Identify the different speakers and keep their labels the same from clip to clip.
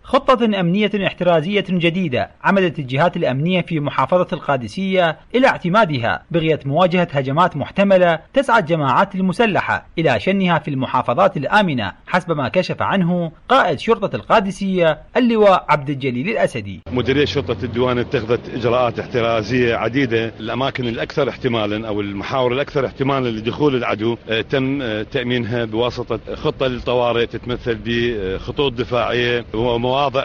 Speaker 1: خطة أمنية احترازية جديدة عمدت الجهات الأمنية في محافظة القادسية إلى اعتمادها بغية مواجهة هجمات محتملة تسعى الجماعات المسلحة إلى شنها في المحافظات الآمنة، حسب ما كشف عنه قائد شرطة القادسية اللواء عبد الجليل الأسدي.
Speaker 2: مديرية شرطة الديوان اتخذت إجراءات احترازية عديدة. الأماكن الأكثر احتمالا أو المحاور الأكثر احتمالا لدخول العدو تم تأمينها بواسطة خطة للطوارئ تتمثل بخطوط دفاعية ومواضع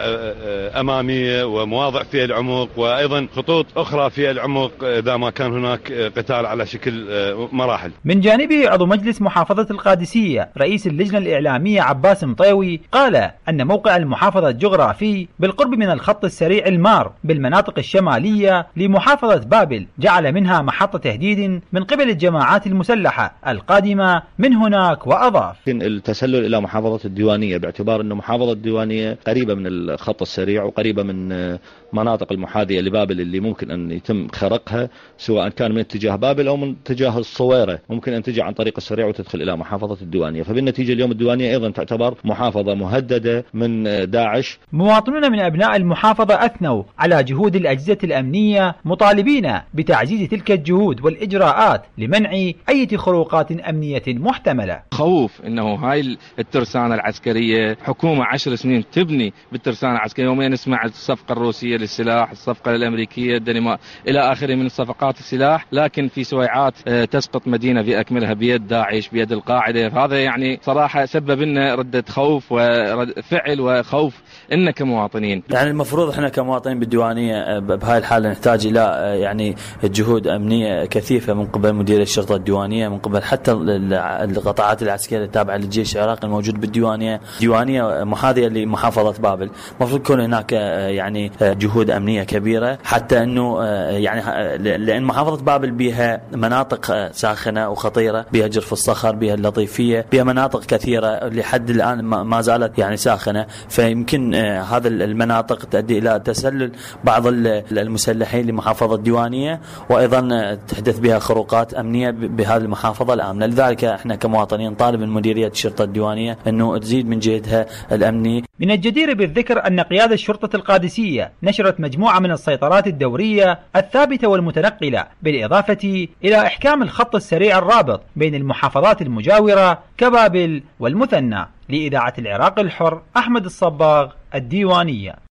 Speaker 2: أمامية ومواضع في العمق، وأيضا خطوط أخرى في العمق إذا ما كان هناك قتال على شكل مراحل.
Speaker 1: من جانبه عضو مجلس محافظة القادسية رئيس اللجنة الإعلامية عباس مطيوي قال أن موقع المحافظة الجغرافي بالقرب من الخط السريع المار بالمناطق الشمالية لمحافظة بابل جعل منها محط تهديد من قبل الجماعات المسلحة القادمة من هناك. وأضاف:
Speaker 3: التسلل إلى محافظة الديوانية باعتبار أن محافظة الديوانية قريبة من الخط السريع وقريبة من مناطق المحاذية لبابل اللي ممكن أن يتم خرقها، سواء كان من اتجاه بابل أو من اتجاه الصويرة، ممكن أن تجي عن طريق السريع وتدخل إلى محافظة الديوانية. فبالنتيجة اليوم الديوانية أيضا تعتبر محافظة مهددة من داعش.
Speaker 1: مواطنون من أبناء المحافظة أثنوا على جهود الأجهزة الأمنية مطالبين بتعزيز تلك الجهود والإجراءات لمنع أي خروقات أمنية محتملة.
Speaker 4: خوف أنه هاي الترسانة العسكرية حكومة 10 سنين تبني بالترسانة العسكرية، يوميا نسمع الصفقة الروسية للسلاح، الصفقة الأمريكية، الدنمارك إلى آخره من صفقات السلاح، لكن في سويعات تسقط مدينة بأكملها بيد داعش بيد القاعدة. هذا يعني صراحة سبب لنا ردة خوف وفعل وخوف إن كمواطنين.
Speaker 5: يعني المفروض إحنا كمواطنين بالديوانية بهاي الحالة نحتاج إلى يعني جهود أمنية كثيفة من قبل مدير الشرطة الديوانية، من قبل حتى القطاعات العسكرية التابعة للجيش العراقي الموجود بالديوانية. ديوانية محاذية لمحافظة بابل، المفروض يكون هناك يعني جهود أمنية كبيرة حتى إنه يعني لأن محافظة بابل بها مناطق ساخنة وخطيرة، بها جرف الصخر، بها اللطيفية، بها مناطق كثيرة لحد الآن ما زالت يعني ساخنة. فيمكن هذا المناطق تؤدي إلى تسلل بعض المسلحين لمحافظة الديوانية، وأيضا تحدث بها خروقات أمنية بهذه المحافظة الآمنة. لذلك احنا كمواطنين طالب من مديرية الشرطة الديوانية أنه تزيد من جهدها الأمني.
Speaker 1: من الجدير بالذكر أن قيادة الشرطة القادسية نشرت مجموعة من السيطرات الدورية الثابتة والمتنقلة، بالإضافة إلى إحكام الخط السريع الرابط بين المحافظات المجاورة كبابل والمثنى. لإذاعة العراق الحر، أحمد الصباغ، الديوانية.